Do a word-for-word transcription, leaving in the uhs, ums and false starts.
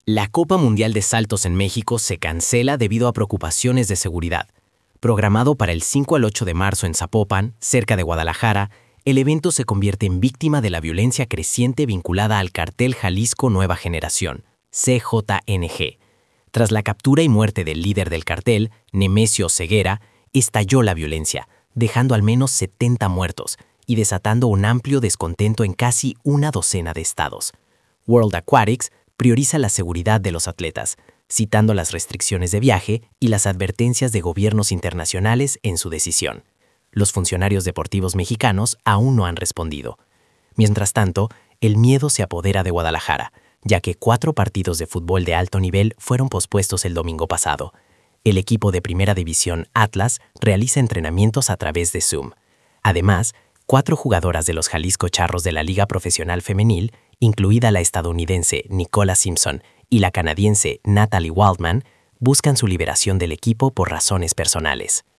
La Copa Mundial de Saltos en México se cancela debido a preocupaciones de seguridad. Programado para el cinco al ocho de marzo en Zapopan, cerca de Guadalajara, el evento se convierte en víctima de la violencia creciente vinculada al Cártel Jalisco Nueva Generación, C J N G. Tras la captura y muerte del líder del cartel, Nemesio Ceguera, estalló la violencia, dejando al menos setenta muertos y desatando un amplio descontento en casi una docena de estados. World Aquatics prioriza la seguridad de los atletas, citando las restricciones de viaje y las advertencias de gobiernos internacionales en su decisión. Los funcionarios deportivos mexicanos aún no han respondido. Mientras tanto, el miedo se apodera de Guadalajara, ya que cuatro partidos de fútbol de alto nivel fueron pospuestos el domingo pasado. El equipo de Primera División Atlas realiza entrenamientos a través de Zoom. Además, cuatro jugadoras de los Jalisco Charros de la Liga Profesional Femenil, incluida la estadounidense Nicola Simpson y la canadiense Natalie Waldman, buscan su liberación del equipo por razones personales.